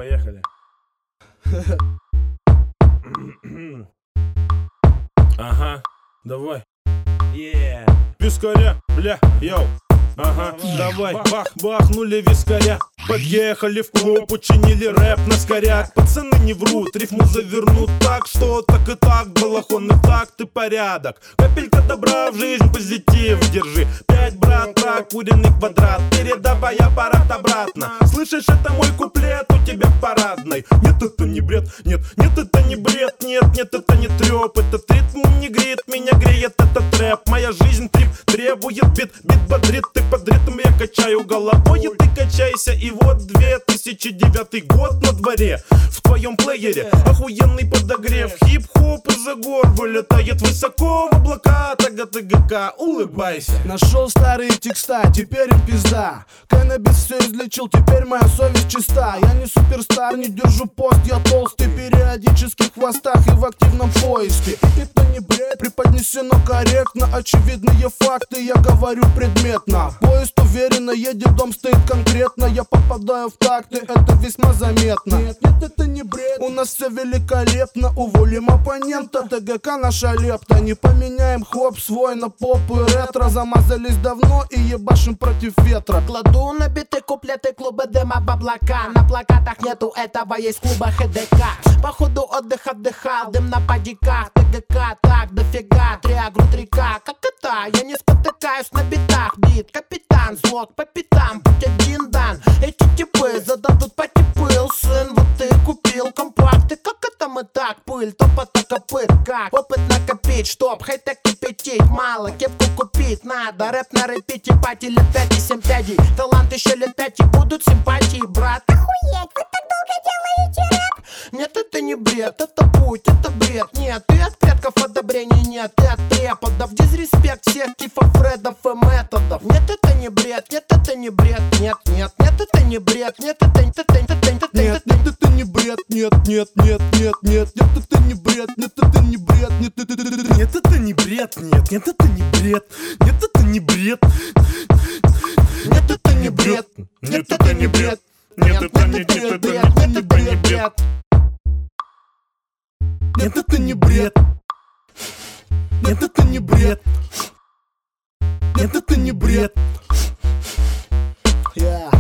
поехали. Ага, давай. Вискаря, бля, йоу. Ага, давай, бах-бахнули вискаря. Подъехали в клуб, учинили рэп на скоряк. Пацаны не врут, рифму завернут так, что так и так, балахонный такт и порядок. Капелька добра в жизнь, позитив держи. 5, брат, прокуренный квадрат. Передавай аппарат обратно. Слышишь, это мой куплет у тебя в парадной. Нет, это не бред, нет, нет, это не бред. Нет, нет, это не трёп. Этот ритм не греет, меня греет этот рэп. Моя жизнь трип требует бит, бит бодрит. Ты под ритм, я качаю головой, и ты качайся. И вот 2009 год на дворе. В твоем плеере охуенный подогрев. Хип-хоп из-за гор вылетает высоко в облака. Тага-тага-ка, улыбайся. Нашел старые текста, теперь им пизда. Каннабис все излечил, теперь моя совесть чиста. Я не суперстар, не держу пост, я толстый. Периодически в хвостах и в активном поиске. Это не бред, преподнесено корректно. Очевидные факты, я говорю предметно. Поезд уверенно едет, дом стоит конкретно. Я попадаю в такты, это весьма заметно. Нет, нет, это не бред, у нас все великолепно. Уволим оппонента, ТГК наша лепта. Не поменяем хоп свой на поп и ретро. Замазались давно и ебашим против ветра. Кладу на биты куплеты клуба дыма баблака. На плакатах нету этого, есть клуба ХДК. По ходу отдых отдыхал, дым на падиках. ТГК так дофига, триагру 3К. Как это? Я не спотыкаюсь на битах. Бит, капитан, слог по пятам, путь один дан. Эти типы зададут потипыл, сын. Вот ты купил компакты, как это мы так? Пыль, топота копыт, как? Опыт накопить, чтоб хай-тек кипятить. Мало, кепку купить надо. Рэп на репите, пати лет 5 и 7 пядей. Талант еще лет 5 и будут симпатии, брат. Охуеть, вы так долго делаете рэп? Нет, это не бред, это путь, это бред. Нет, и от предков одобрений нет, и от преподов. Дизреспект всех кифов, фредов и методов. Нет, это не бред, нет, это не бред. Нет, нет, нет, это не бред. Нет, это не нет, нет, это не бред. Нет, нет, нет, нет, нет, нет, это не бред. Нет, это не бред. Нет, нет, это не бред. Нет, нет, это не бред. Нет, это не бред. Нет, это не бред. Нет, это не бред. Нет, это не бред. Нет, это не бред. Нет, это не бред. Нет, это не бред. Yeah.